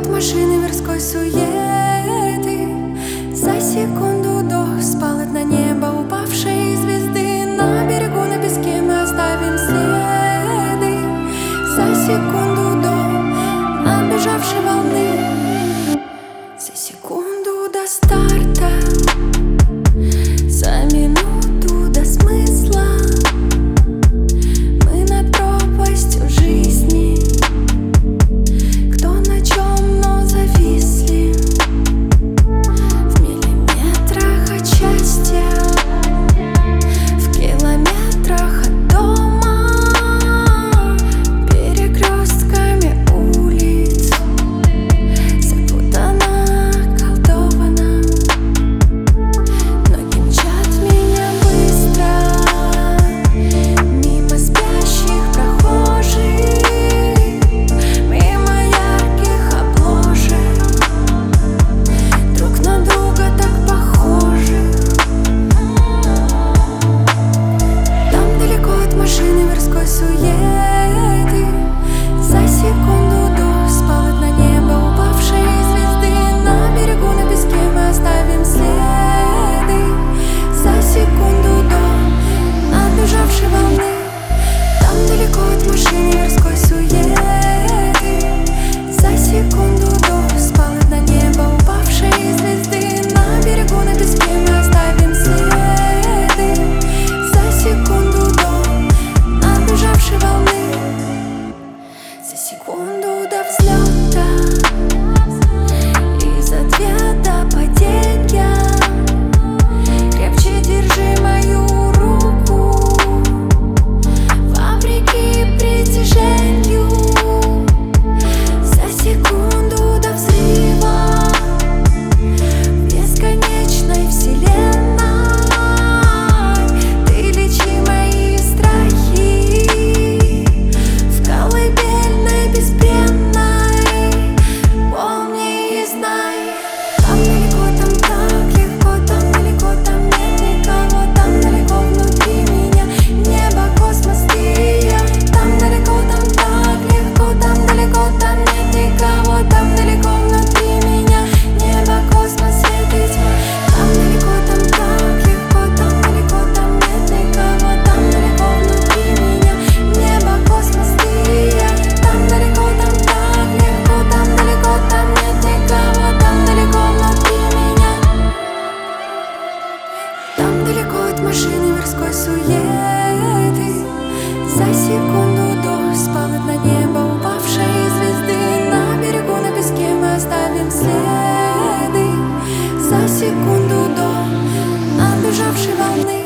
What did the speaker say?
от машины мирской суеты. За секунду до спалит на небо упавшей звезды. На берегу, на песке мы оставим следы. За секунду до набежавшей волны. За секунду до старта. За минуту до смысла. Мы над пропастью жизни. Кто на чем, но зависли. В миллиметрах от счастья, в километрах от дома, перекрестками улиц запутана, околдована. Ноги мчат меня быстро мимо спящих прохожих, мимо ярких обложек, друг на друга так похожих. Там далеко от машины мирской суеты. За секунду до спалит на небо упавшей звезды. На берегу, на песке мы оставим следы. За секунду до набежавшей волны. Там далеко от машины мирской суеты. За секунду до спалит на небо упавшей звезды. На берегу, на песке мы оставим следы. За секунду до набежавшей волны. За секунду до взлета и за 2 до падения. Крепче держи мою руку вопреки притяжению. За секунду до взрыва в бесконечной вселенной. Ты лечи мои страхи в колыбельной безбрежной. Помни и знай, там далеко, там так легко, там далеко, там нет никого. Там далеко внутри меня небо, космос, ты и я. Там далеко, там так легко, там далеко, там нет никого. Там далеко внутри меня небо, космос, свет и тьма. Там далеко, там так легко, там далеко, там нет никого. Там далеко внутри меня небо, космос, ты и я. Там далеко, там так легко, там далеко, там нет никого. Там далеко внутри меня. Там далеко от машины мирской суеты. За секунду до спалит на небо упавшей звезды. На берегу, на песке мы оставим следы. За секунду до набежавшей волны.